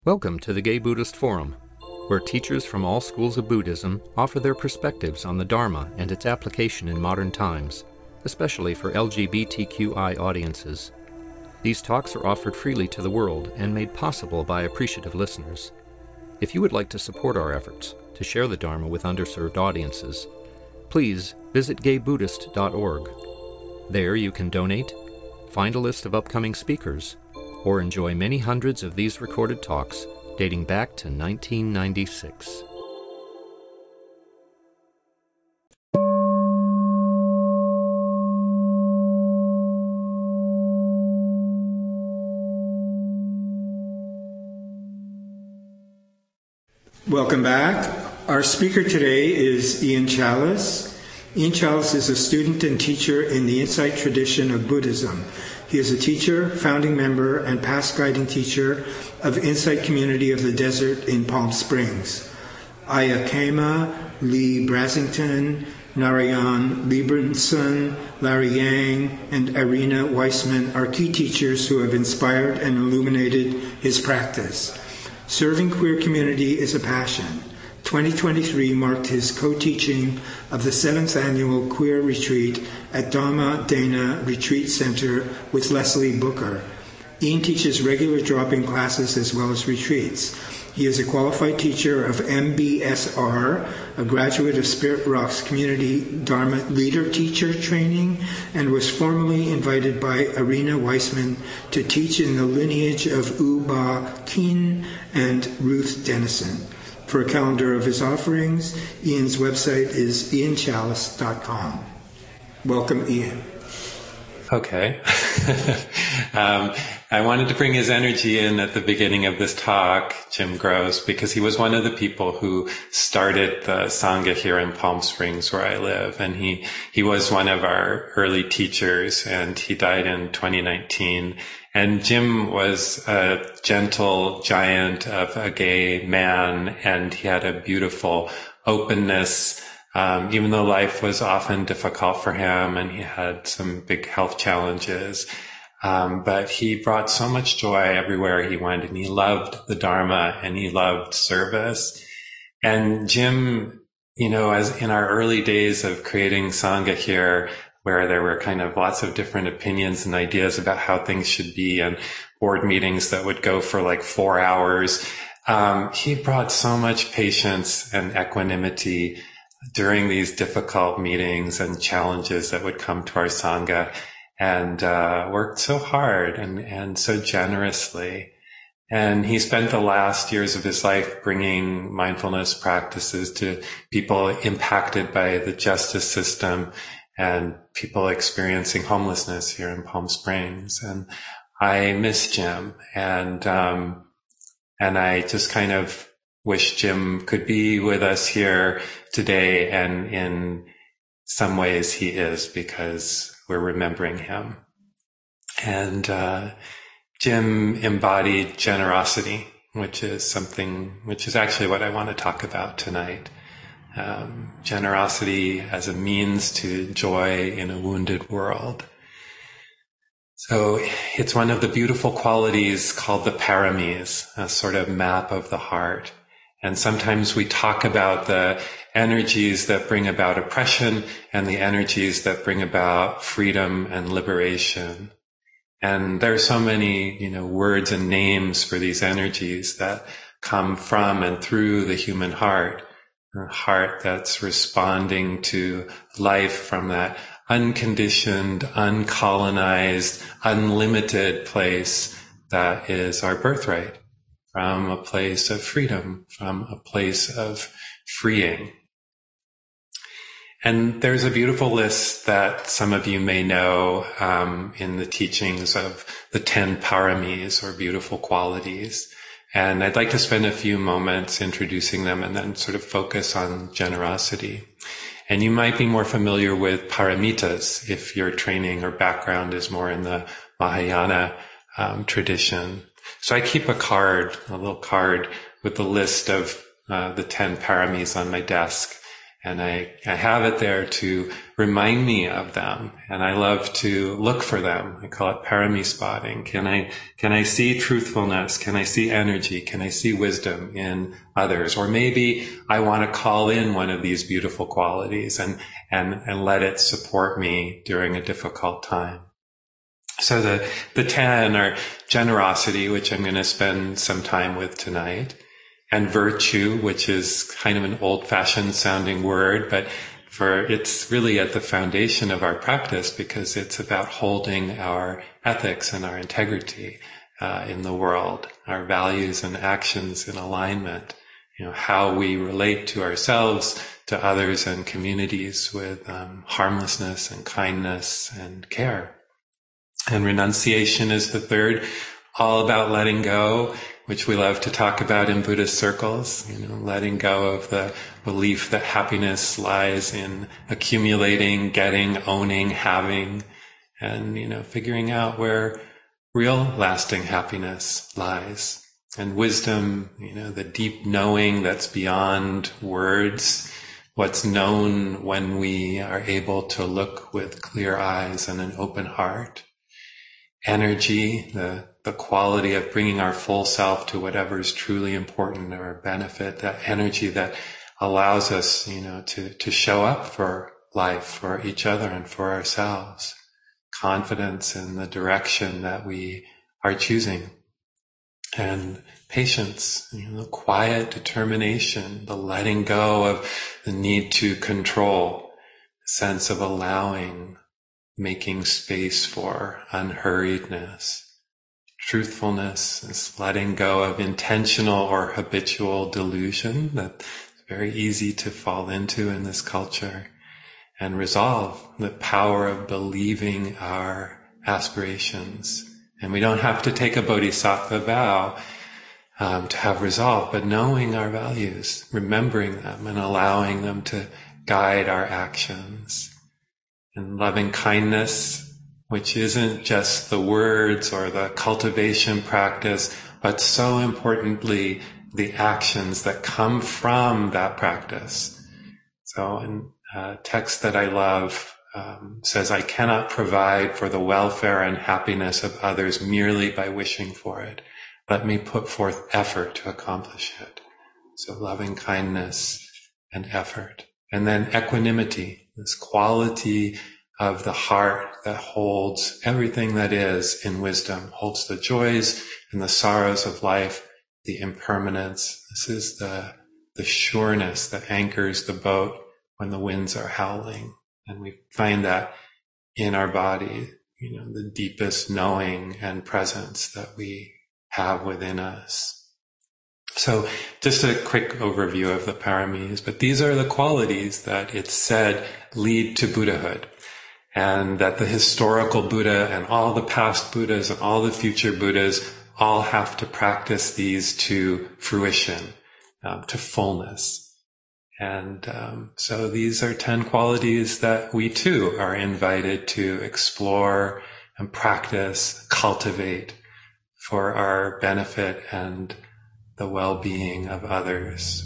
Welcome to the Gay Buddhist Forum, where teachers from all schools of Buddhism offer their perspectives on the Dharma and its application in modern times, especially for LGBTQI audiences. These talks are offered freely to the world and made possible by appreciative listeners. If you would like to support our efforts to share the Dharma with underserved audiences, please visit gaybuddhist.org. There you can donate, find a list of upcoming speakers, or enjoy many hundreds of these recorded talks dating back to 1996. Welcome back. Our speaker today is Ian Chalice. Ian Chalice is a student and teacher in the Insight tradition of Buddhism. He is a teacher, founding member, and past guiding teacher of Insight Community of the Desert in Palm Springs. Aya Kema, Lee Brasington, Narayan Lieberson, Larry Yang, and Irina Weissman are key teachers who have inspired and illuminated his practice. Serving queer community is a passion. 2023 marked his co-teaching of the 7th Annual Queer Retreat at Dharma Dana Retreat Center with Leslie Booker. Ian teaches regular drop-in classes as well as retreats. He is a qualified teacher of MBSR, a graduate of Spirit Rock's Community Dharma Leader Teacher Training, and was formally invited by Irina Weissman to teach in the lineage of U Ba Khin and Ruth Dennison. For a calendar of his offerings, Ian's website is ianchalice.com. Welcome, Ian. Okay. I wanted to bring his energy in at the beginning of this talk, Jim Gross, because he was one of the people who started the Sangha here in Palm Springs where I live. And he was one of our early teachers, and he died in 2019. And Jim was a gentle giant of a gay man, and he had a beautiful openness, even though life was often difficult for him and he had some big health challenges. But he brought so much joy everywhere he went, and he loved the Dharma and he loved service. And Jim, as in our early days of creating Sangha here, where there were kind of lots of different opinions and ideas about how things should be, and board meetings that would go for like 4 hours. He brought so much patience and equanimity during these difficult meetings and challenges that would come to our Sangha, and worked so hard and so generously. And he spent the last years of his life bringing mindfulness practices to people impacted by the justice system and people experiencing homelessness here in Palm Springs. And I miss Jim, and I just kind of wish Jim could be with us here today, and in some ways he is, because we're remembering him. And Jim embodied generosity, which is actually what I want to talk about tonight. Generosity as a means to joy in a wounded world. So it's one of the beautiful qualities called the paramis, a sort of map of the heart. And sometimes we talk about the energies that bring about oppression and the energies that bring about freedom and liberation. And there are so many, words and names for these energies that come from and through the human heart. A heart that's responding to life from that unconditioned, uncolonized, unlimited place that is our birthright, from a place of freedom, from a place of freeing. And there's a beautiful list that some of you may know in the teachings of the 10 paramis, or beautiful qualities. And I'd like to spend a few moments introducing them and then sort of focus on generosity. And you might be more familiar with paramitas if your training or background is more in the Mahayana tradition. So I keep a little card with the list of the 10 paramis on my desk. And I have it there to remind me of them. And I love to look for them. I call it parami spotting. Can I see truthfulness? Can I see energy? Can I see wisdom in others? Or maybe I want to call in one of these beautiful qualities and let it support me during a difficult time. So the 10 are generosity, which I'm going to spend some time with tonight, and virtue, which is kind of an old-fashioned sounding word, but it's really at the foundation of our practice because it's about holding our ethics and our integrity in the world, our values and actions in alignment, how we relate to ourselves, to others and communities with harmlessness and kindness and care. And renunciation is the third, all about letting go, which we love to talk about in Buddhist circles, letting go of the belief that happiness lies in accumulating, getting, owning, having, and, figuring out where real lasting happiness lies. And wisdom, the deep knowing that's beyond words, what's known when we are able to look with clear eyes and an open heart. Energy, the quality of bringing our full self to whatever is truly important or benefit, that energy that allows us, to show up for life, for each other and for ourselves. Confidence in the direction that we are choosing. And patience, the quiet determination, the letting go of the need to control, the sense of allowing, making space for unhurriedness. Truthfulness is letting go of intentional or habitual delusion that's very easy to fall into in this culture. And resolve, the power of believing our aspirations. And we don't have to take a bodhisattva vow to have resolve, but knowing our values, remembering them and allowing them to guide our actions. And loving kindness, which isn't just the words or the cultivation practice, but so importantly, the actions that come from that practice. So in a text that I love says, I cannot provide for the welfare and happiness of others merely by wishing for it. Let me put forth effort to accomplish it. So loving kindness and effort. And then equanimity, this quality of the heart that holds everything that is in wisdom, holds the joys and the sorrows of life, the impermanence. This is the sureness that anchors the boat when the winds are howling. And we find that in our body, the deepest knowing and presence that we have within us. So just a quick overview of the paramis, but these are the qualities that it's said lead to Buddhahood, and that the historical Buddha and all the past Buddhas and all the future Buddhas all have to practice these to fruition, to fullness. And so these are 10 qualities that we too are invited to explore and practice, cultivate for our benefit and the well-being of others.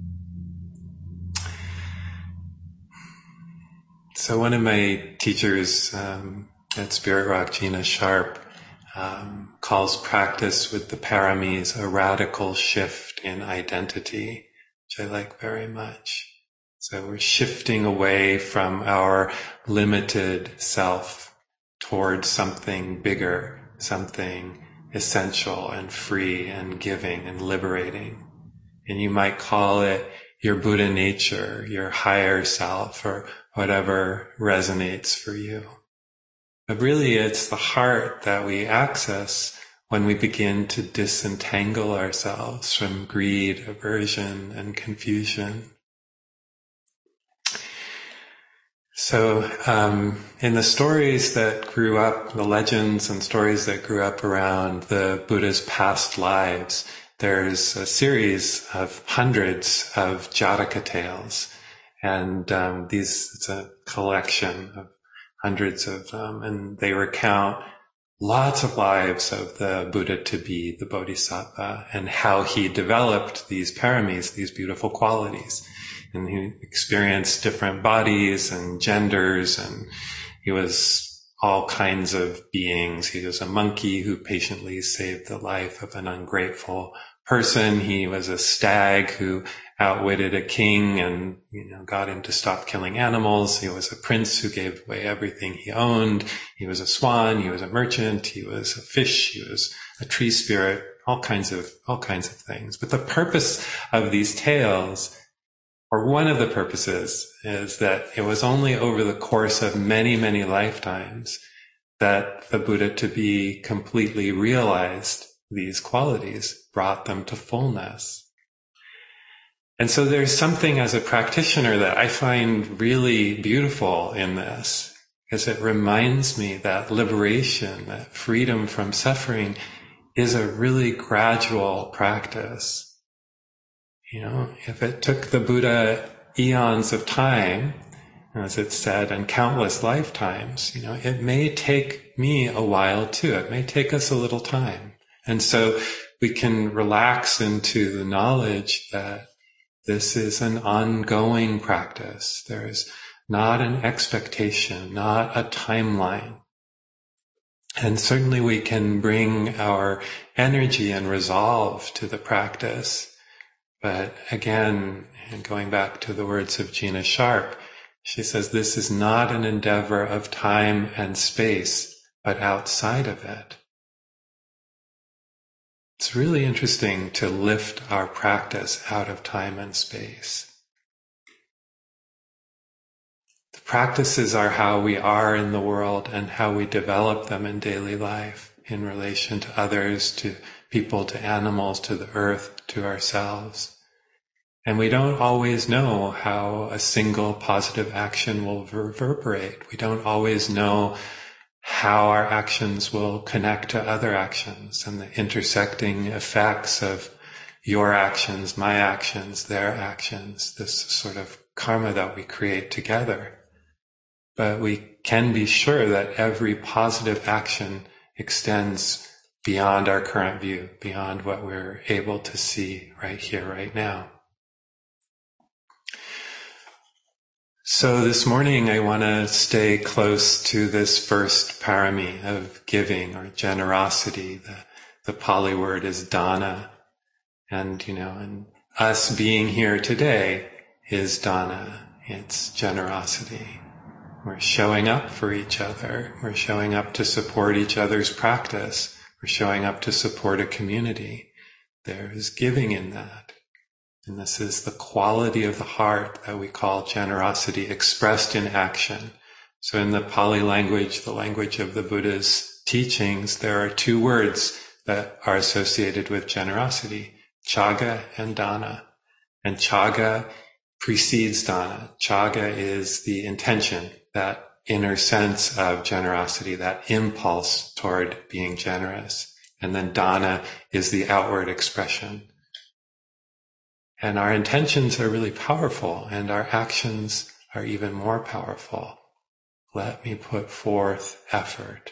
So one of my teachers at Spirit Rock, Gina Sharp, calls practice with the paramis a radical shift in identity, which I like very much. So we're shifting away from our limited self towards something bigger, something essential and free and giving and liberating. And you might call it your Buddha nature, your higher self, or whatever resonates for you. But really it's the heart that we access when we begin to disentangle ourselves from greed, aversion, and confusion. So in the stories that grew up, the legends and stories that grew up around the Buddha's past lives, there's a series of hundreds of Jataka tales. And it's a collection of hundreds of them, and they recount lots of lives of the Buddha to be the Bodhisattva and how he developed these paramis, these beautiful qualities. And he experienced different bodies and genders, and he was all kinds of beings. He was a monkey who patiently saved the life of an ungrateful person. He was a stag who outwitted a king and, got him to stop killing animals. He was a prince who gave away everything he owned. He was a swan. He was a merchant. He was a fish. He was a tree spirit, all kinds of things. But the purpose of these tales, or one of the purposes, is that it was only over the course of many, many lifetimes that the Buddha to be completely realized these qualities, brought them to fullness. And so there's something as a practitioner that I find really beautiful in this, because it reminds me that liberation, that freedom from suffering, is a really gradual practice. If it took the Buddha eons of time, as it said, and countless lifetimes, it may take me a while too. It may take us a little time. And so we can relax into the knowledge that this is an ongoing practice. There is not an expectation, not a timeline. And certainly we can bring our energy and resolve to the practice. But again, and going back to the words of Gina Sharp, she says this is not an endeavor of time and space, but outside of it. It's really interesting to lift our practice out of time and space. The practices are how we are in the world and how we develop them in daily life in relation to others, to people, to animals, to the earth, to ourselves. And we don't always know how a single positive action will reverberate. We don't always know how our actions will connect to other actions and the intersecting effects of your actions, my actions, their actions, this sort of karma that we create together. But we can be sure that every positive action extends beyond our current view, beyond what we're able to see right here, right now. So this morning I want to stay close to this first parami of giving or generosity. The Pali word is dana. And us being here today is dana. It's generosity. We're showing up for each other. We're showing up to support each other's practice. We're showing up to support a community. There is giving in that. And this is the quality of the heart that we call generosity expressed in action. So in the Pali language, the language of the Buddha's teachings, there are two words that are associated with generosity, chaga and dana. And chaga precedes dana. Chaga is the intention, that inner sense of generosity, that impulse toward being generous. And then dana is the outward expression. And our intentions are really powerful, and our actions are even more powerful. Let me put forth effort.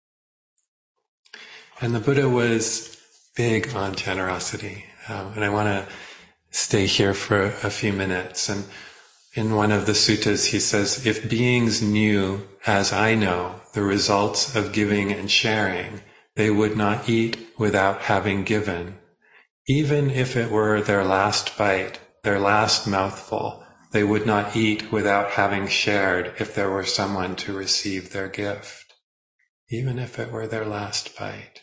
And the Buddha was big on generosity. And I want to stay here for a few minutes. And in one of the suttas, he says, if beings knew, as I know, the results of giving and sharing, they would not eat without having given. Even if it were their last bite, their last mouthful, they would not eat without having shared if there were someone to receive their gift. Even if it were their last bite.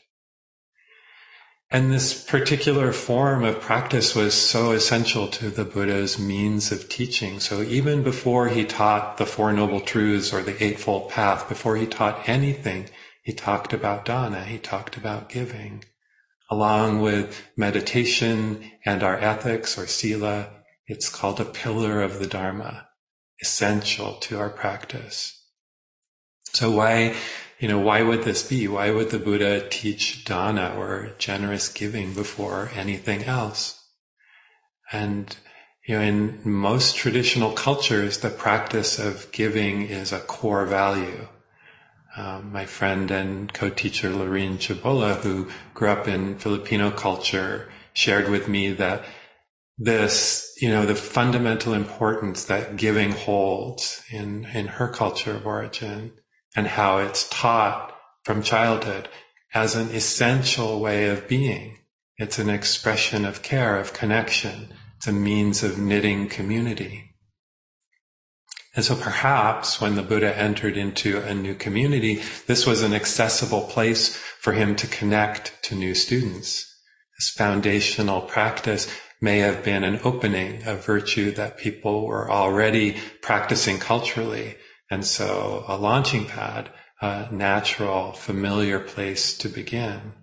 And this particular form of practice was so essential to the Buddha's means of teaching. So even before he taught the Four Noble Truths or the Eightfold Path, before he taught anything, he talked about dana, he talked about giving. Along with meditation and our ethics or sila, it's called a pillar of the Dharma, essential to our practice. So why would this be? Why would the Buddha teach dana or generous giving before anything else? And, in most traditional cultures, the practice of giving is a core value. My friend and co-teacher Lorene Chabola, who grew up in Filipino culture, shared with me that this, the fundamental importance that giving holds in her culture of origin, and how it's taught from childhood as an essential way of being. It's an expression of care, of connection. It's a means of knitting community. And so perhaps when the Buddha entered into a new community, this was an accessible place for him to connect to new students. This foundational practice may have been an opening of virtue that people were already practicing culturally. And so a launching pad, a natural, familiar place to begin.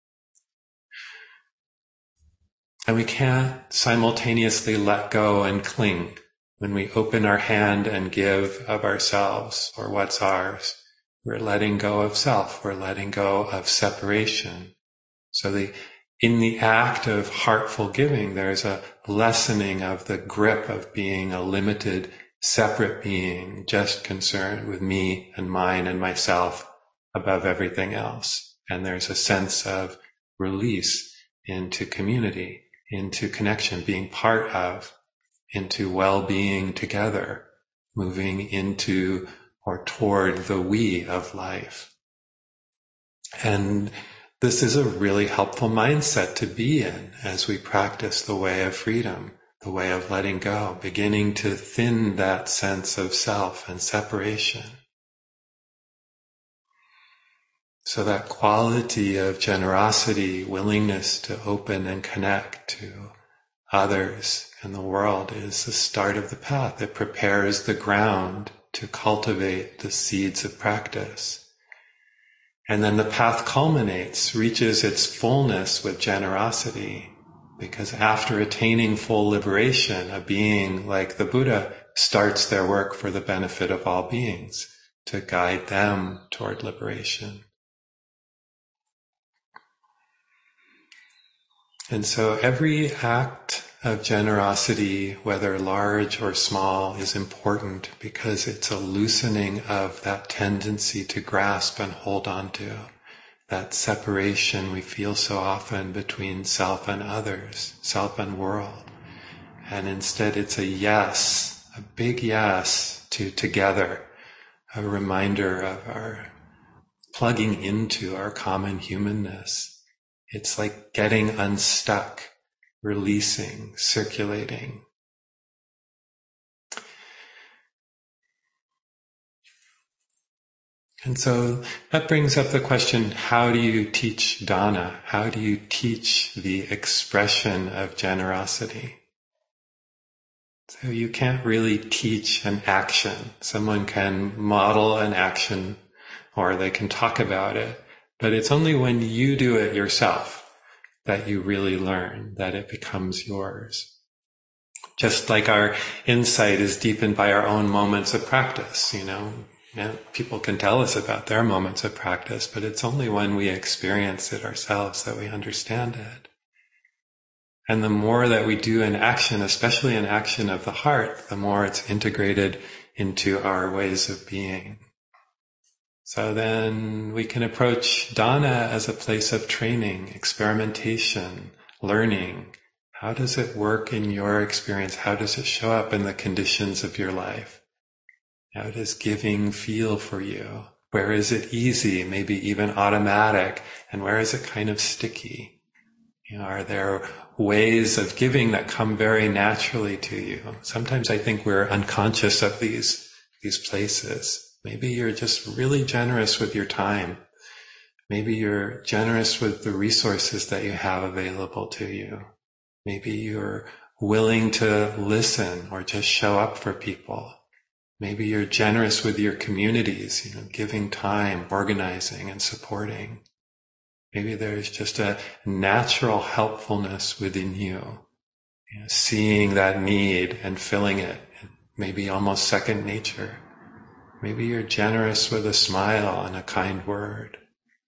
And we can't simultaneously let go and cling. When we open our hand and give of ourselves or what's ours, we're letting go of self, we're letting go of separation. So in the act of heartful giving, there's a lessening of the grip of being a limited, separate being, just concerned with me and mine and myself above everything else. And there's a sense of release into community, into connection, being part of, into well-being together, moving into or toward the we of life. And this is a really helpful mindset to be in as we practice the way of freedom, the way of letting go, beginning to thin that sense of self and separation. So that quality of generosity, willingness to open and connect to others and the world is the start of the path. It prepares the ground to cultivate the seeds of practice. And then the path culminates, reaches its fullness with generosity, because after attaining full liberation, a being like the Buddha starts their work for the benefit of all beings, to guide them toward liberation. And so every act of generosity, whether large or small, is important because it's a loosening of that tendency to grasp and hold on to, that separation we feel so often between self and others, self and world. And instead it's a yes, a big yes to together, a reminder of our plugging into our common humanness. It's like getting unstuck, releasing, circulating. And so that brings up the question, how do you teach dana? How do you teach the expression of generosity? So you can't really teach an action. Someone can model an action or they can talk about it, but it's only when you do it yourself that you really learn, that it becomes yours. Just like our insight is deepened by our own moments of practice, people can tell us about their moments of practice, but it's only when we experience it ourselves that we understand it. And the more that we do an action, especially an action of the heart, the more it's integrated into our ways of being. So then we can approach dana as a place of training, experimentation, learning. How does it work in your experience? How does it show up in the conditions of your life? How does giving feel for you? Where is it easy, maybe even automatic? And where is it kind of sticky? Are there ways of giving that come very naturally to you? Sometimes I think we're unconscious of these places. Maybe you're just really generous with your time. Maybe you're generous with the resources that you have available to you. Maybe you're willing to listen or just show up for people. Maybe you're generous with your communities, giving time, organizing and supporting. Maybe there's just a natural helpfulness within you, seeing that need and filling it, maybe almost second nature. Maybe you're generous with a smile and a kind word.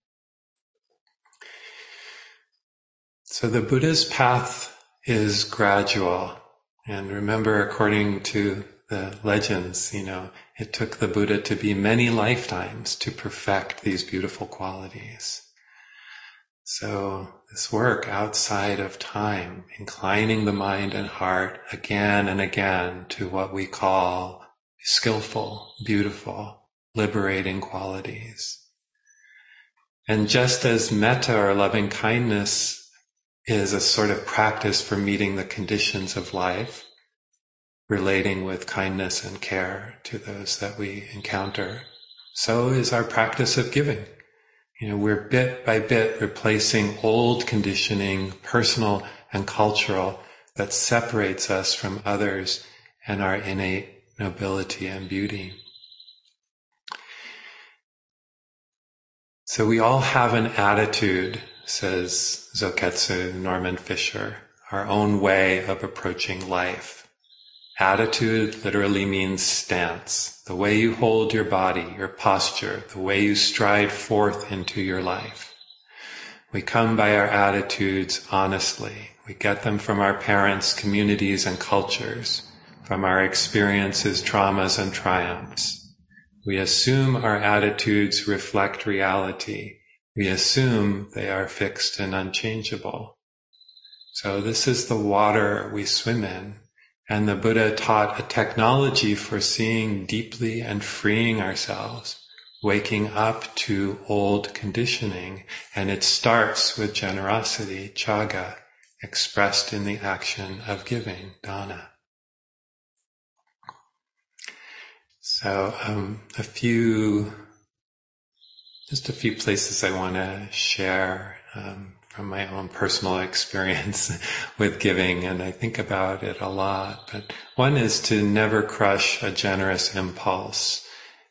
So the Buddha's path is gradual. And remember, according to the legends, it took the Buddha to be many lifetimes to perfect these beautiful qualities. So this work outside of time, inclining the mind and heart again and again to what we call skillful, beautiful, liberating qualities. And just as metta or loving kindness is a sort of practice for meeting the conditions of life, relating with kindness and care to those that we encounter, so is our practice of giving. We're bit by bit replacing old conditioning, personal and cultural, that separates us from others and our innate nobility and beauty. So we all have an attitude, says Zoketsu Norman Fisher, our own way of approaching life. Attitude literally means stance, the way you hold your body, your posture, the way you stride forth into your life. We come by our attitudes honestly. We get them from our parents, communities, and cultures, from our experiences, traumas, and triumphs. We assume our attitudes reflect reality. We assume they are fixed and unchangeable. So this is the water we swim in. And the Buddha taught a technology for seeing deeply and freeing ourselves, waking up to old conditioning. And it starts with generosity, chaga, expressed in the action of giving, dana. So just a few places I want to share from my own personal experience with giving, and I think about it a lot. But one is to never crush a generous impulse,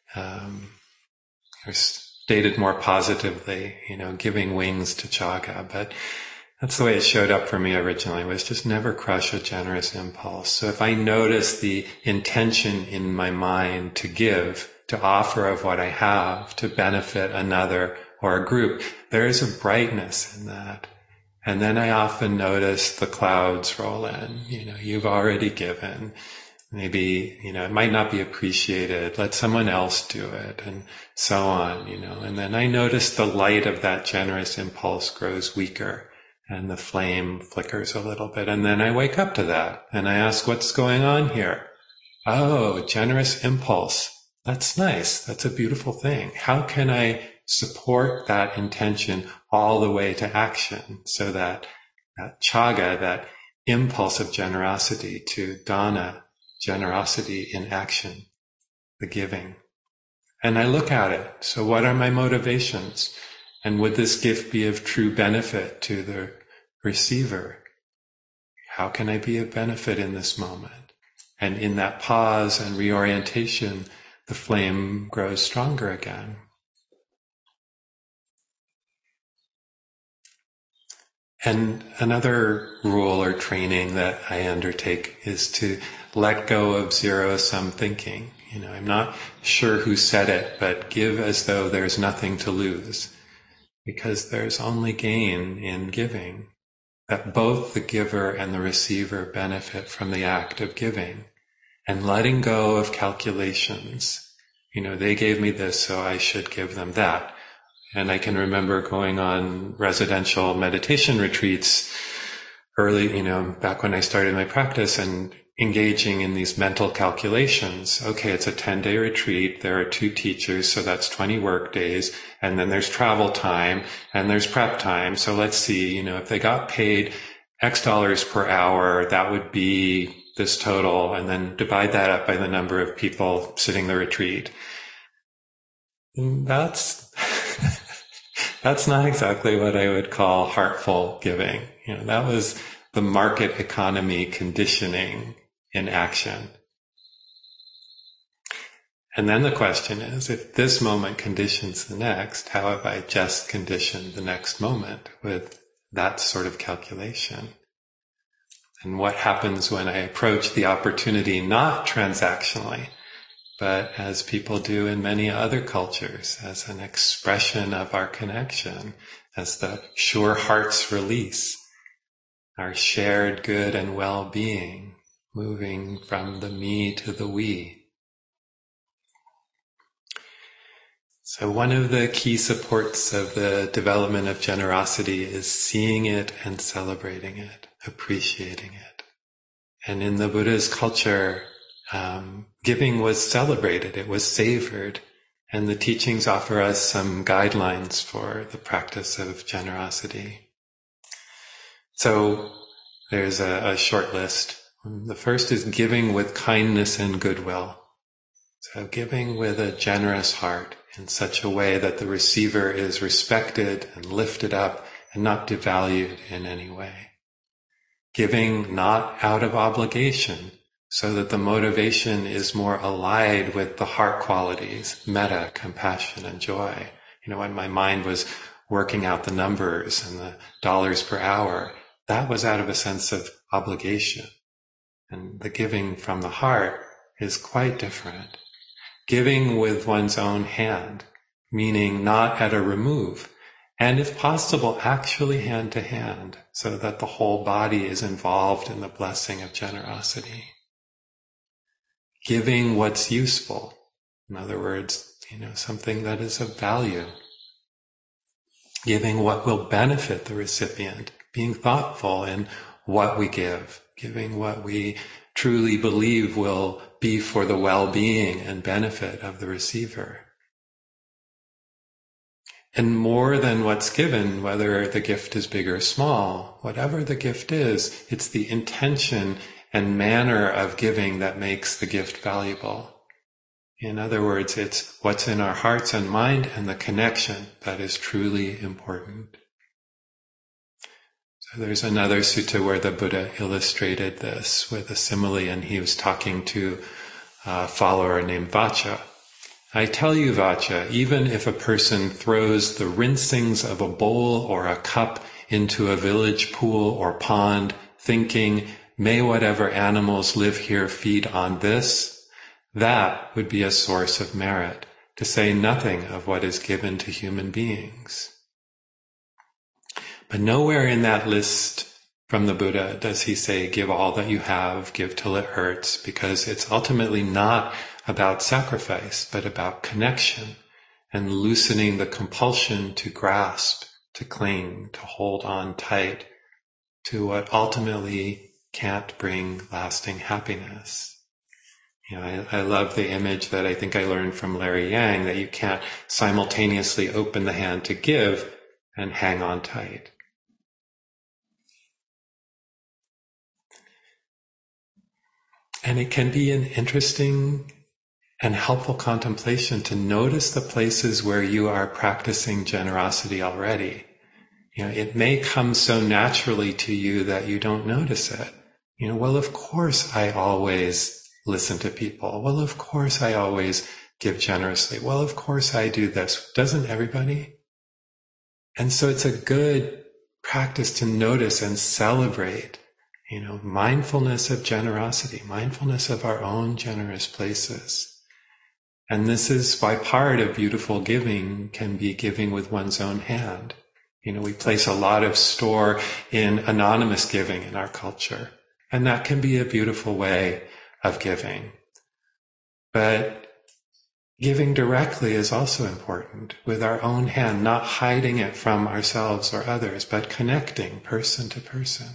or stated more positively, giving wings to chaga. But that's the way it showed up for me originally, was just never crush a generous impulse. So if I notice the intention in my mind to give, to offer of what I have, to benefit another or a group, there is a brightness in that. And then I often notice the clouds roll in. You've already given. Maybe, it might not be appreciated. Let someone else do it, and so on, And then I notice the light of that generous impulse grows weaker, and the flame flickers a little bit. And then I wake up to that, and I ask, what's going on here? Oh, generous impulse. That's nice. That's a beautiful thing. How can I support that intention all the way to action, so that chaga, that impulse of generosity, to dana, generosity in action, the giving. And I look at it. So what are my motivations? And would this gift be of true benefit to the receiver? How can I be of benefit in this moment? And in that pause and reorientation, the flame grows stronger again. And another rule or training that I undertake is to let go of zero-sum thinking. I'm not sure who said it, but give as though there's nothing to lose, because there's only gain in giving, that both the giver and the receiver benefit from the act of giving, and letting go of calculations. They gave me this, so I should give them that. And I can remember going on residential meditation retreats early, back when I started my practice, and engaging in these mental calculations. Okay, it's a 10-day retreat. There are 2 teachers, so that's 20 work days. And then there's travel time and there's prep time. So let's see, if they got paid X dollars per hour, that would be this total, and then divide that up by the number of people sitting the retreat. And that's not exactly what I would call heartful giving. That was the market economy conditioning in action. And then the question is, if this moment conditions the next, how have I just conditioned the next moment with that sort of calculation? And what happens when I approach the opportunity not transactionally, but as people do in many other cultures, as an expression of our connection, as the sure heart's release, our shared good and well-being, moving from the me to the we. So one of the key supports of the development of generosity is seeing it and celebrating it, appreciating it. And in the Buddha's culture, giving was celebrated, it was savored, and the teachings offer us some guidelines for the practice of generosity. So there's a short list. The first is giving with kindness and goodwill. So giving with a generous heart in such a way that the receiver is respected and lifted up and not devalued in any way. Giving not out of obligation, so that the motivation is more allied with the heart qualities, metta, compassion, and joy. When my mind was working out the numbers and the dollars per hour, that was out of a sense of obligation. And the giving from the heart is quite different. Giving with one's own hand, meaning not at a remove, and if possible, actually hand to hand, so that the whole body is involved in the blessing of generosity. Giving what's useful. In other words, something that is of value. Giving what will benefit the recipient. Being thoughtful in what we give. Giving what we truly believe will be for the well-being and benefit of the receiver. And more than what's given, whether the gift is big or small, whatever the gift is, it's the intention and manner of giving that makes the gift valuable. In other words, it's what's in our hearts and mind and the connection that is truly important. So there's another sutta where the Buddha illustrated this with a simile, and he was talking to a follower named Vacha. I tell you, Vacha, even if a person throws the rinsings of a bowl or a cup into a village pool or pond, thinking, may whatever animals live here feed on this, that would be a source of merit, to say nothing of what is given to human beings. But nowhere in that list from the Buddha does he say, give all that you have, give till it hurts, because it's ultimately not about sacrifice, but about connection and loosening the compulsion to grasp, to cling, to hold on tight to what ultimately can't bring lasting happiness. I love the image that I think I learned from Larry Yang, that you can't simultaneously open the hand to give and hang on tight. And it can be an interesting and helpful contemplation to notice the places where you are practicing generosity already. It may come so naturally to you that you don't notice it. Well, of course I always listen to people. Well, of course I always give generously. Well, of course I do this. Doesn't everybody? And so it's a good practice to notice and celebrate, mindfulness of generosity, mindfulness of our own generous places. And this is why part of beautiful giving can be giving with one's own hand. We place a lot of store in anonymous giving in our culture, and that can be a beautiful way of giving. But giving directly is also important, with our own hand, not hiding it from ourselves or others, but connecting person to person.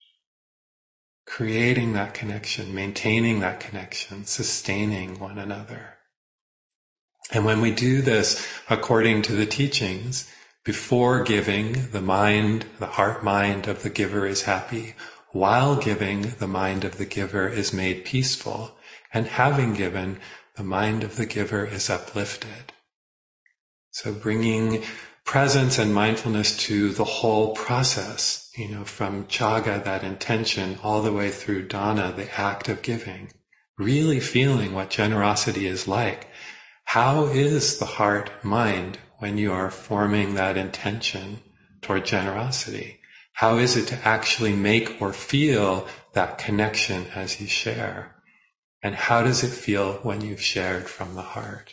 Creating that connection, maintaining that connection, sustaining one another. And when we do this according to the teachings, before giving, the heart-mind of the giver is happy. While giving, the mind of the giver is made peaceful. And having given, the mind of the giver is uplifted. So bringing presence and mindfulness to the whole process, from chaga, that intention, all the way through dana, the act of giving. Really feeling what generosity is like. How is the heart-mind when you are forming that intention toward generosity? How is it to actually make or feel that connection as you share? And how does it feel when you've shared from the heart?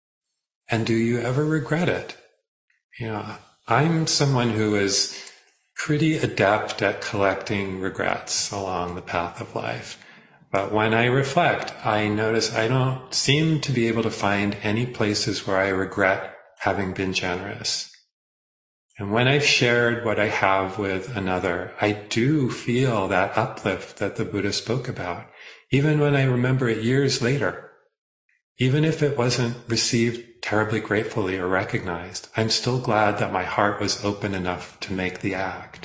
And do you ever regret it? I'm someone who is pretty adept at collecting regrets along the path of life. But when I reflect, I notice I don't seem to be able to find any places where I regret having been generous. And when I've shared what I have with another, I do feel that uplift that the Buddha spoke about, even when I remember it years later. Even if it wasn't received terribly gratefully or recognized, I'm still glad that my heart was open enough to make the act.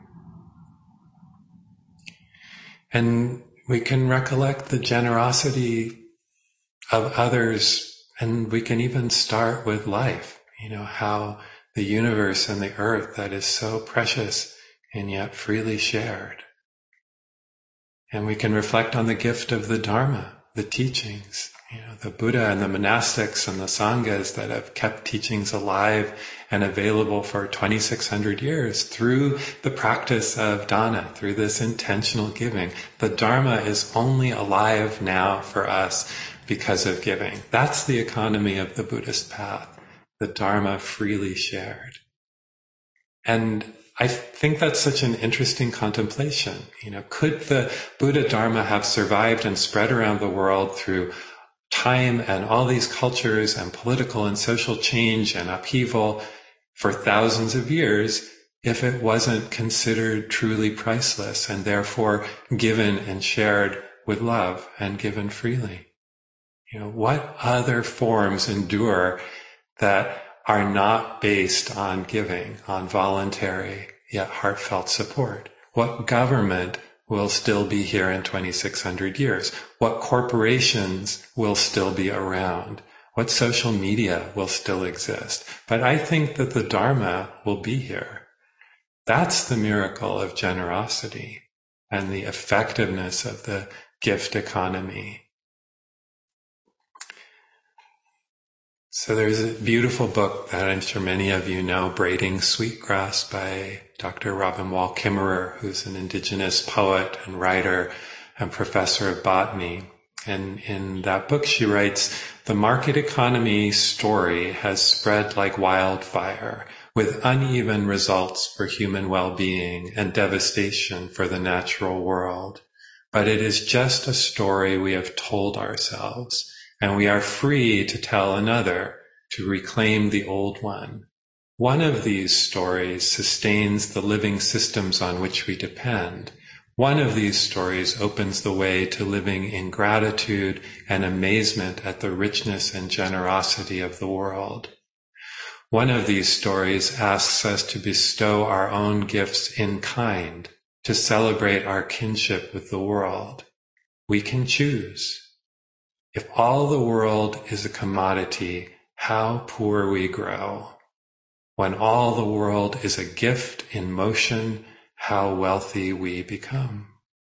And we can recollect the generosity of others, and we can even start with life. How the universe and the earth that is so precious and yet freely shared. And we can reflect on the gift of the Dharma, the teachings, the Buddha and the monastics and the Sanghas that have kept teachings alive and available for 2,600 years through the practice of dana, through this intentional giving. The Dharma is only alive now for us because of giving. That's the economy of the Buddhist path, the Dharma freely shared. And I think that's such an interesting contemplation. Could the Buddha Dharma have survived and spread around the world through time and all these cultures and political and social change and upheaval for thousands of years if it wasn't considered truly priceless and therefore given and shared with love and given freely? What other forms endure that are not based on giving, on voluntary yet heartfelt support? What government will still be here in 2,600 years? What corporations will still be around? What social media will still exist? But I think that the Dharma will be here. That's the miracle of generosity and the effectiveness of the gift economy. So there's a beautiful book that I'm sure many of you know, Braiding Sweetgrass by Dr. Robin Wall Kimmerer, who's an indigenous poet and writer and professor of botany. And in that book she writes, the market economy story has spread like wildfire, with uneven results for human well-being and devastation for the natural world. But it is just a story we have told ourselves, and we are free to tell another, to reclaim the old one. One of these stories sustains the living systems on which we depend. One of these stories opens the way to living in gratitude and amazement at the richness and generosity of the world. One of these stories asks us to bestow our own gifts in kind, to celebrate our kinship with the world. We can choose. If all the world is a commodity, how poor we grow. When all the world is a gift in motion, how wealthy we become.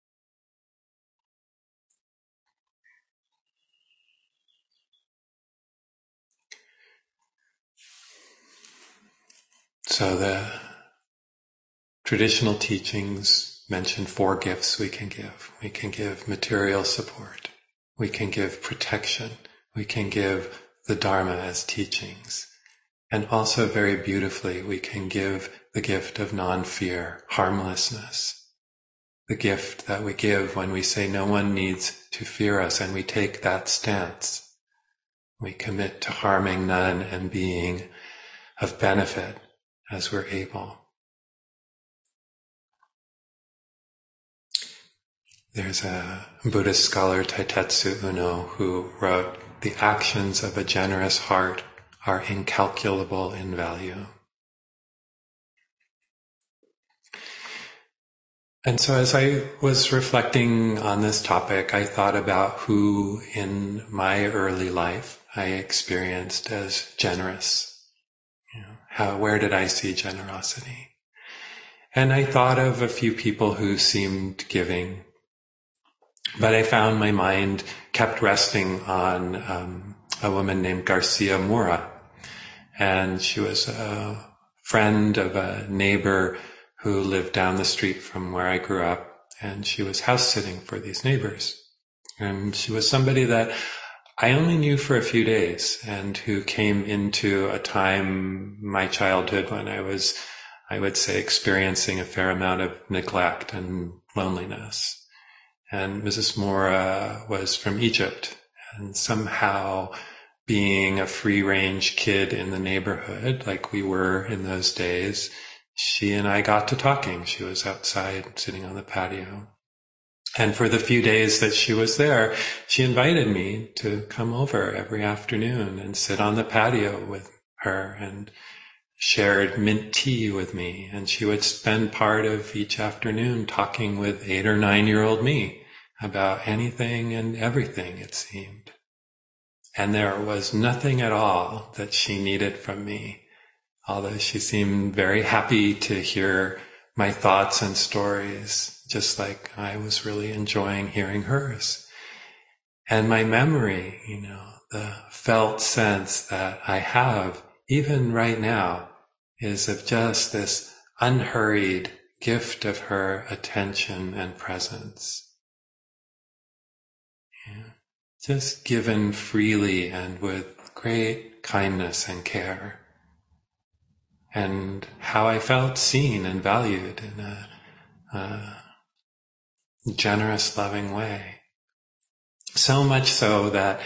So the traditional teachings mention 4 gifts we can give. We can give material support. We can give protection. We can give the Dharma as teachings. And also very beautifully, we can give the gift of non-fear, harmlessness. The gift that we give when we say no one needs to fear us, and we take that stance. We commit to harming none and being of benefit as we're able. There's a Buddhist scholar, Taitetsu Uno, who wrote, "The actions of a generous heart are incalculable in value." And so as I was reflecting on this topic, I thought about who in my early life I experienced as generous. Where did I see generosity? And I thought of a few people who seemed giving. But I found my mind kept resting on a woman named Garcia Mora. And she was a friend of a neighbor who lived down the street from where I grew up. And she was house sitting for these neighbors. And she was somebody that I only knew for a few days and who came into a time, my childhood, when I was I would say, experiencing a fair amount of neglect and loneliness. And Mrs. Mora was from Egypt, and somehow being a free-range kid in the neighborhood, like we were in those days, she and I got to talking. She was outside sitting on the patio. And for the few days that she was there, she invited me to come over every afternoon and sit on the patio with her and shared mint tea with me. And she would spend part of each afternoon talking with 8 or 9-year-old me about anything and everything, it seemed. And there was nothing at all that she needed from me, although she seemed very happy to hear my thoughts and stories, just like I was really enjoying hearing hers. And my memory, the felt sense that I have, even right now, is of just this unhurried gift of her attention and presence. Just given freely and with great kindness and care. And how I felt seen and valued in a generous, loving way. So much so that,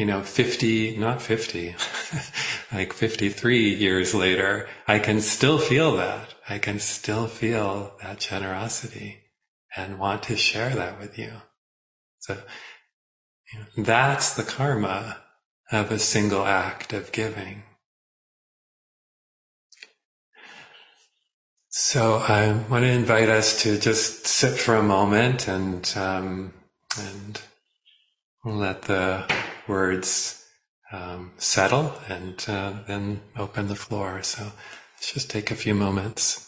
53 years later, I can still feel that. I can still feel that generosity and want to share that with you. So, that's the karma of a single act of giving. So I want to invite us to just sit for a moment and let the words settle, and then open the floor. So let's just take a few moments.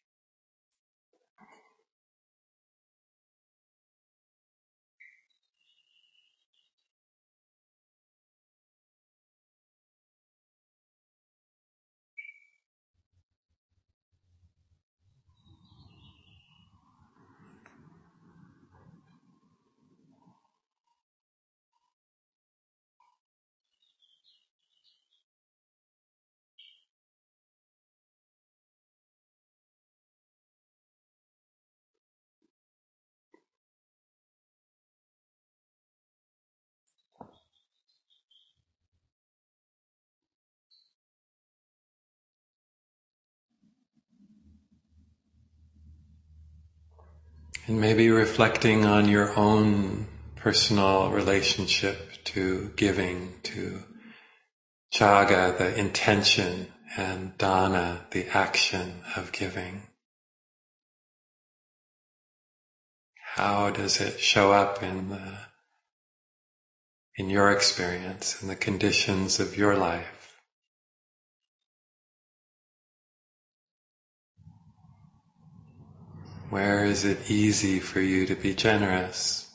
And maybe reflecting on your own personal relationship to giving, to Jaga, the intention, and Dana, the action of giving. How does it show up in your experience, in the conditions of your life? Where is it easy for you to be generous?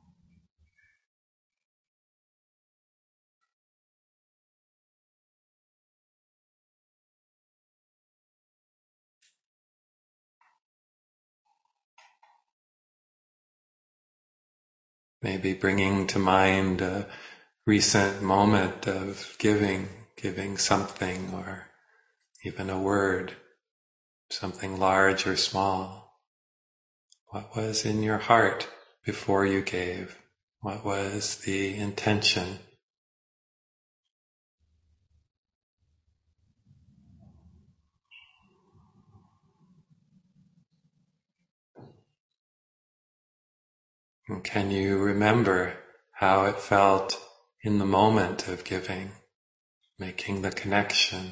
Maybe bringing to mind a recent moment of giving something, or even a word, something large or small. What was in your heart before you gave? What was the intention? And can you remember how it felt in the moment of giving, making the connection,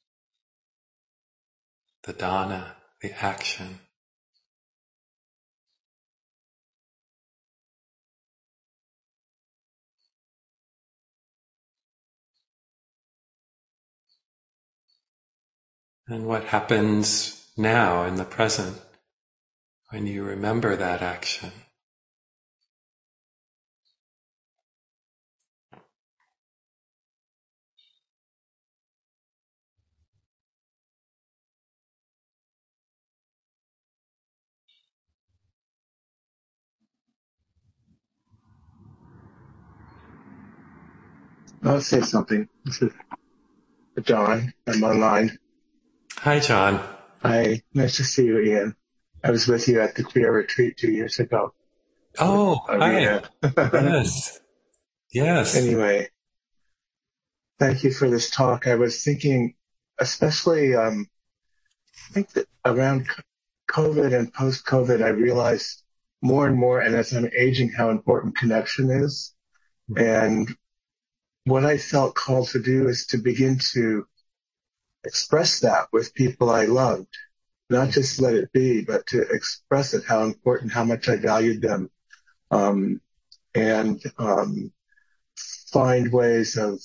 the dana, the action? And what happens now in the present when you remember that action? I'll say something. This is John. I'm online. Hi, John. Hi, nice to see you, Ian. I was with you at the queer retreat 2 years ago. Oh, hi. Arena. Yes. Yes. Anyway, thank you for this talk. I was thinking, especially, I think that around COVID and post-COVID, I realized more and more, and as I'm aging, how important connection is. And what I felt called to do is to begin to express that with people I loved, not just let it be, but to express it, how important, how much I valued them, um, and find ways of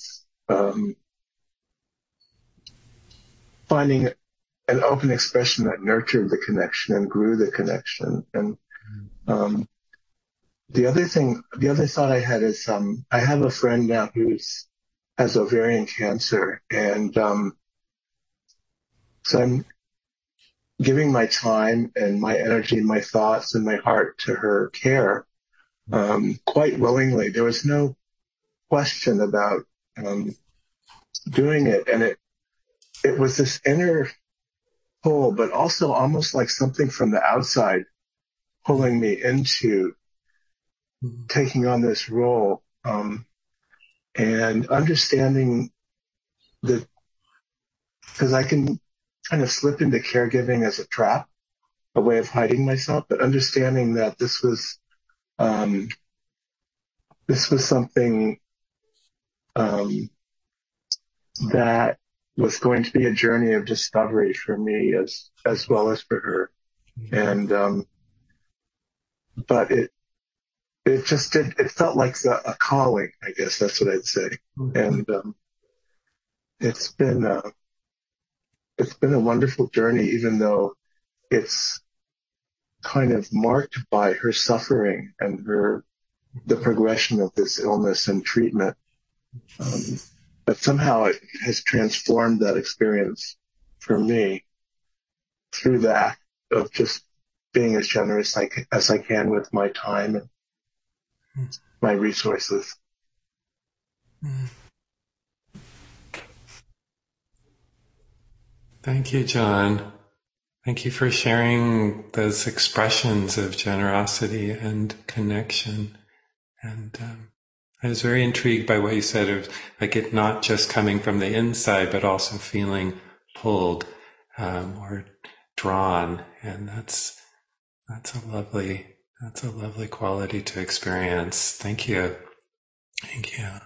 finding an open expression that nurtured the connection and grew the connection. And um, the other thought I had is I have a friend now has ovarian cancer, and so I'm giving my time and my energy and my thoughts and my heart to her care quite willingly. There was no question about doing it, and it was this inner pull, but also almost like something from the outside pulling me into taking on this role, and understanding that, because I can kind of slip into caregiving as a trap, a way of hiding myself, but understanding that this was something that was going to be a journey of discovery for me as well as for her. And but it felt like a calling, I guess that's what I'd say. And it's been a wonderful journey, even though it's kind of marked by her suffering and the progression of this illness and treatment. But somehow it has transformed that experience for me through that of just being as generous as I can with my time and my resources. Thank you, John. Thank you for sharing those expressions of generosity and connection. And I was very intrigued by what you said of like it not just coming from the inside, but also feeling pulled or drawn. And that's a lovely quality to experience. Thank you. Thank you.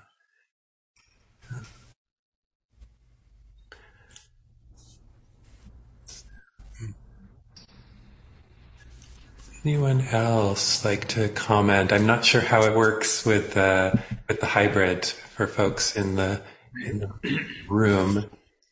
Anyone else like to comment? I'm not sure how it works with the hybrid for folks in the room.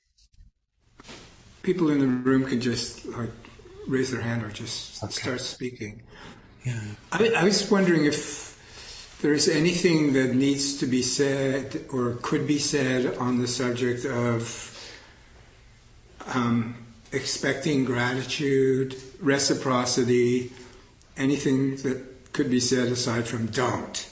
People in the room can just raise their hand or just start speaking. Yeah. I was wondering if there's anything that needs to be said or could be said on the subject of expecting gratitude, reciprocity, anything that could be said aside from don't.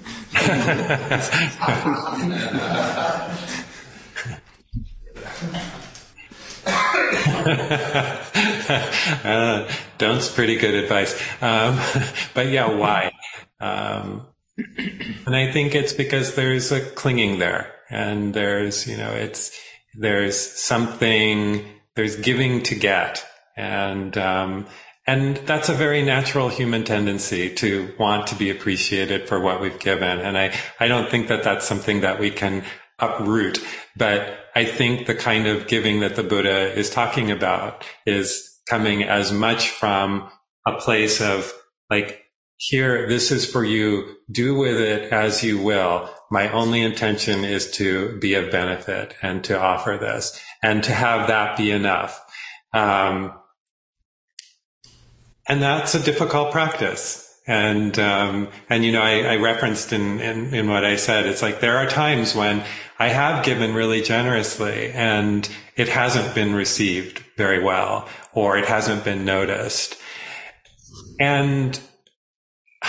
Don't's pretty good advice. But yeah, why? And I think it's because there's a clinging there, and there's giving to get, and that's a very natural human tendency to want to be appreciated for what we've given. And I don't think that that's something that we can uproot, but I think the kind of giving that the Buddha is talking about is coming as much from a place of like, here, this is for you, do with it as you will. My only intention is to be of benefit and to offer this and to have that be enough. And that's a difficult practice. And I referenced in what I said, it's like there are times when I have given really generously and it hasn't been received very well, or it hasn't been noticed. And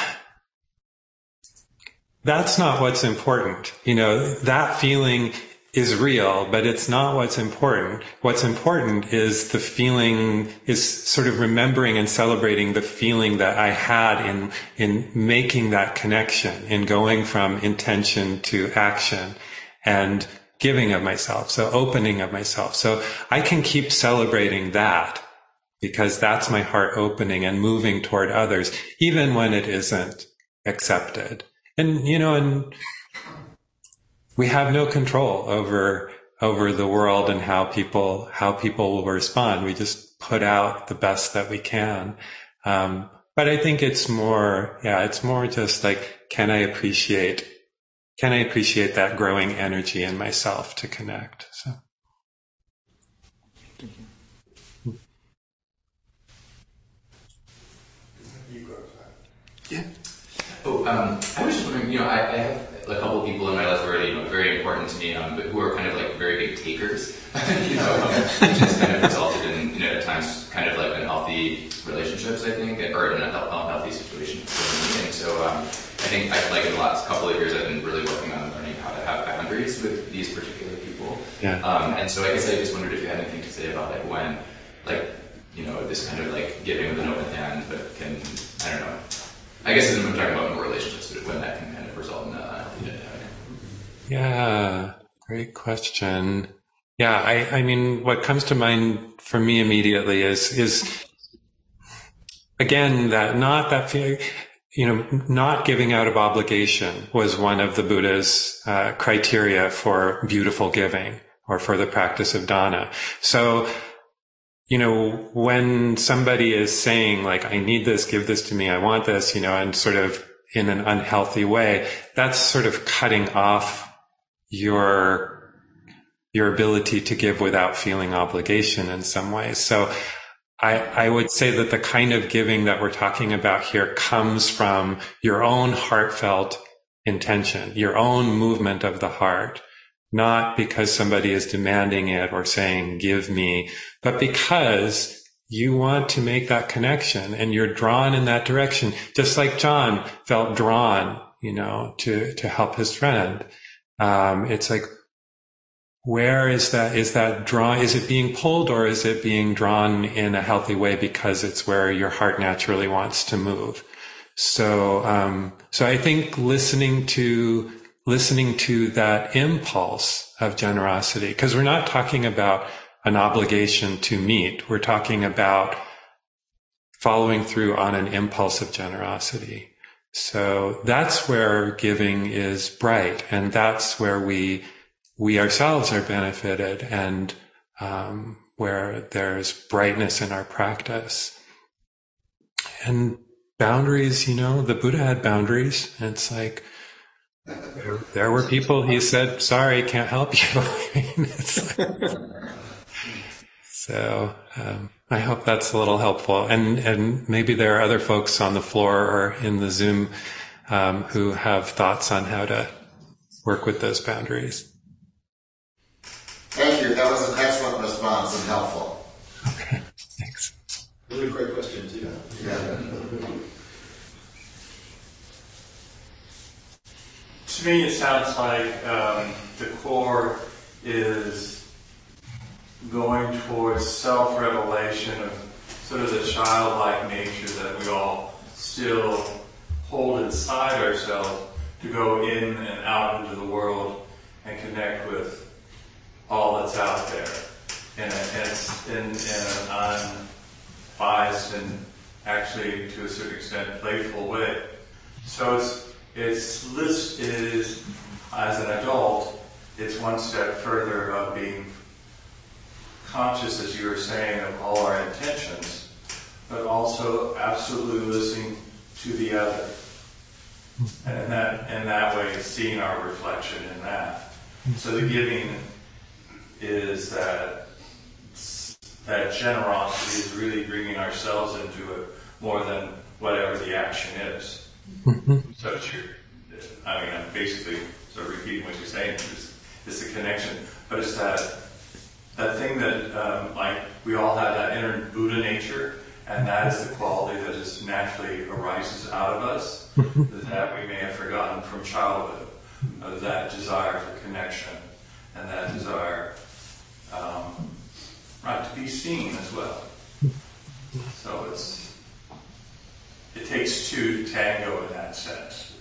that's not what's important. That feeling is real, but it's not what's important. What's important is the feeling, is sort of remembering and celebrating the feeling that I had in making that connection, in going from intention to action and giving of myself, so opening of myself. So I can keep celebrating that because that's my heart opening and moving toward others, even when it isn't accepted. And, and we have no control over the world and how people will respond. We just put out the best that we can. But I think it's more just like, can I appreciate that growing energy in myself to connect? So. Yeah. Oh, I was just wondering, I have a couple of people in my life who are, very important to me, but who are kind of like very big takers, which has kind of resulted in, at times kind of like unhealthy relationships, I think, or an unhealthy situation for me. And so I think like in the last couple of years, I've been really working on learning how to have boundaries with these particular people. Yeah. And so I guess I just wondered if you had anything to say about like when, like, this kind of like giving with an open hand, but can, I don't know. I guess I'm talking about more relationships, but when that can kind of result in Yeah, great question. Yeah, I mean, what comes to mind for me immediately is again, not giving out of obligation was one of the Buddha's criteria for beautiful giving or for the practice of dana. So, when somebody is saying like, I need this, give this to me, I want this, and sort of in an unhealthy way, that's sort of cutting off your ability to give without feeling obligation in some ways. So I would say that the kind of giving that we're talking about here comes from your own heartfelt intention, your own movement of the heart, not because somebody is demanding it or saying, give me, but because you want to make that connection and you're drawn in that direction, just like John felt drawn, to help his friend. It's like, where is that drawn? Is it being pulled or is it being drawn in a healthy way because it's where your heart naturally wants to move? So I think listening to that impulse of generosity, because we're not talking about an obligation to meet. We're talking about following through on an impulse of generosity. So that's where giving is bright, and that's where we ourselves are benefited, and where there's brightness in our practice. And boundaries, the Buddha had boundaries, and it's like, there were people he said, sorry, can't help you. So I hope that's a little helpful. And maybe there are other folks on the floor or in the Zoom who have thoughts on how to work with those boundaries. Thank you. That was an excellent response and helpful. Okay, thanks. Really great question, too. Yeah. To me, it sounds like the core is going towards self-revelation of sort of the childlike nature that we all still hold inside ourselves to go in and out into the world and connect with all that's out there in an unbiased and actually, to a certain extent, playful way. So it's as an adult, it's one step further of being conscious, as you were saying, of all our intentions, but also absolutely listening to the other. And in that way, seeing our reflection in that. So the giving is that generosity is really bringing ourselves into it more than whatever the action is. So I'm basically sort of repeating what you're saying. It's the connection, but it's that thing that like we all have that inner Buddha nature, and that is the quality that just naturally arises out of us that we may have forgotten from childhood, of that desire for connection. and that is our right to be seen as well. So it takes two to tango in that sense.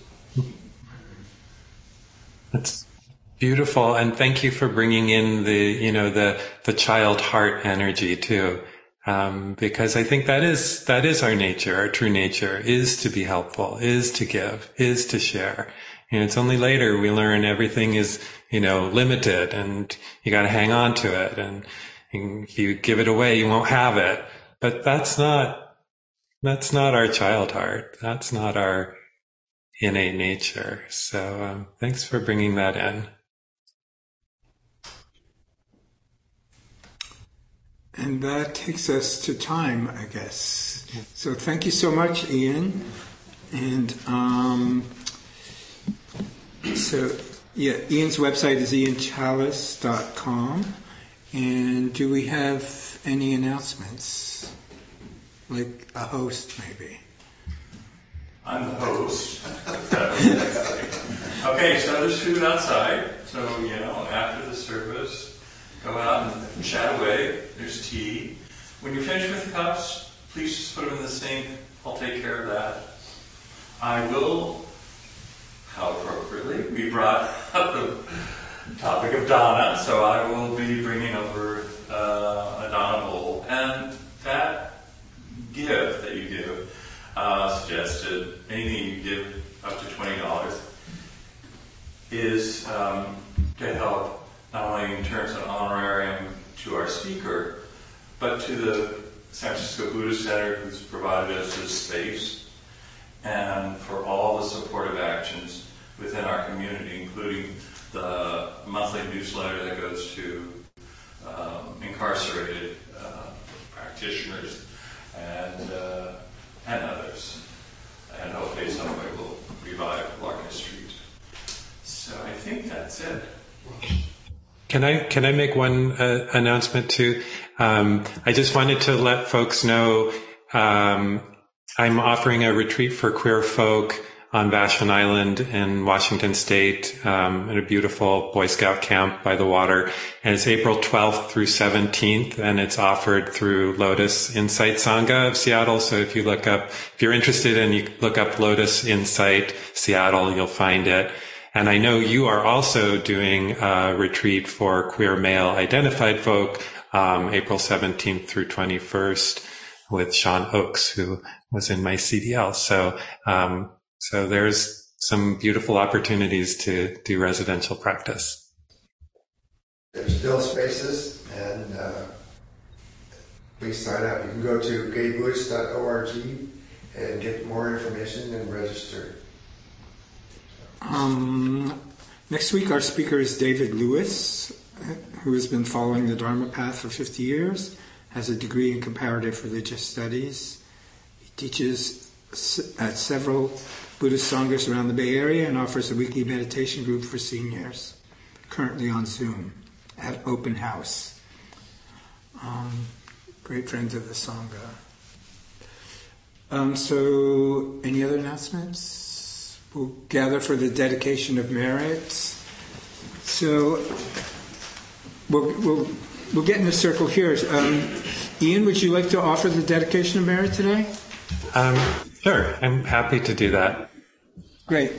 That's beautiful, and thank you for bringing in the child heart energy too, because I think that is our nature. Our true nature is to be helpful, is to give, is to share. And it's only later we learn everything is limited, and you got to hang on to it, and if you give it away, you won't have it. But that's not our child heart. That's not our innate nature. So thanks for bringing that in. And that takes us to time, I guess. So thank you so much, Ian. And Ian's website is ianchalice.com. And do we have any announcements? Like a host, maybe? I'm the host. Okay, so there's food outside. So, after the service, go out and chat away. There's tea. When you're finished with the cups, please just put them in the sink. I'll take care of that. I will, how appropriately, we brought up the topic of Dana, so I will be bringing over a Dana bowl. And that gift that you give, suggested anything you give up to $20 is to help not only in terms of honorarium to our speaker, but to the San Francisco Buddhist Center, who's provided us this space, and for all the supportive actions within our community, including the monthly newsletter that goes to incarcerated practitioners and others. And hopefully some way we'll revive Larkin Street. So I think that's it. Can I make one announcement too? I just wanted to let folks know I'm offering a retreat for queer folk on Vashon Island in Washington State, in a beautiful Boy Scout camp by the water. And it's April 12th through 17th, and it's offered through Lotus Insight Sangha of Seattle. So if you're interested and you look up Lotus Insight Seattle, you'll find it. And I know you are also doing a retreat for queer male identified folk, April 17th through 21st with Sean Oakes, who was in my CDL. So there's some beautiful opportunities to do residential practice. There's still spaces, and please sign up. You can go to gaybuddhist.org and get more information and register. Next week, our speaker is David Lewis, who has been following the Dharma path for 50 years, has a degree in comparative religious studies. He teaches at several Buddhist Sanghas around the Bay Area and offers a weekly meditation group for seniors, currently on Zoom at Open House. Great friends of the Sangha. So, any other announcements? We'll gather for the dedication of merit. So, we'll get in a circle here. Ian, would you like to offer the dedication of merit today? Sure, I'm happy to do that. Great.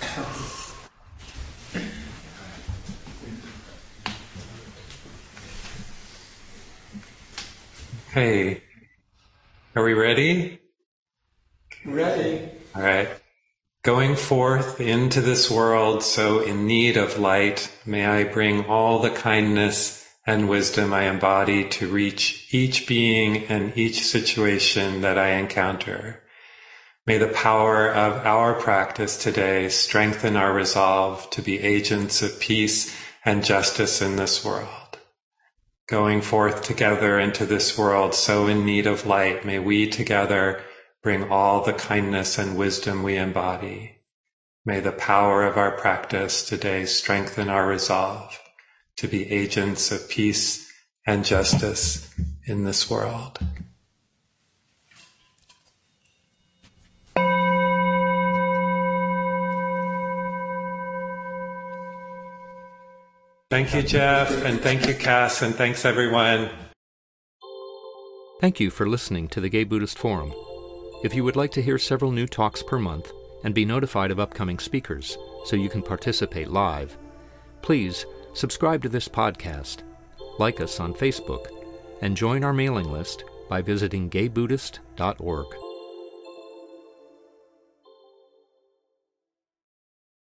Hey, are we ready? Ready. All right. Going forth into this world so in need of light, may I bring all the kindness and wisdom I embody to reach each being and each situation that I encounter. May the power of our practice today strengthen our resolve to be agents of peace and justice in this world. Going forth together into this world so in need of light, may we together bring all the kindness and wisdom we embody. May the power of our practice today strengthen our resolve to be agents of peace and justice in this world. Thank you, Jeff, and thank you, Cass, and thanks, everyone. Thank you for listening to the Gay Buddhist Forum. If you would like to hear several new talks per month and be notified of upcoming speakers so you can participate live, please subscribe to this podcast, like us on Facebook, and join our mailing list by visiting gaybuddhist.org.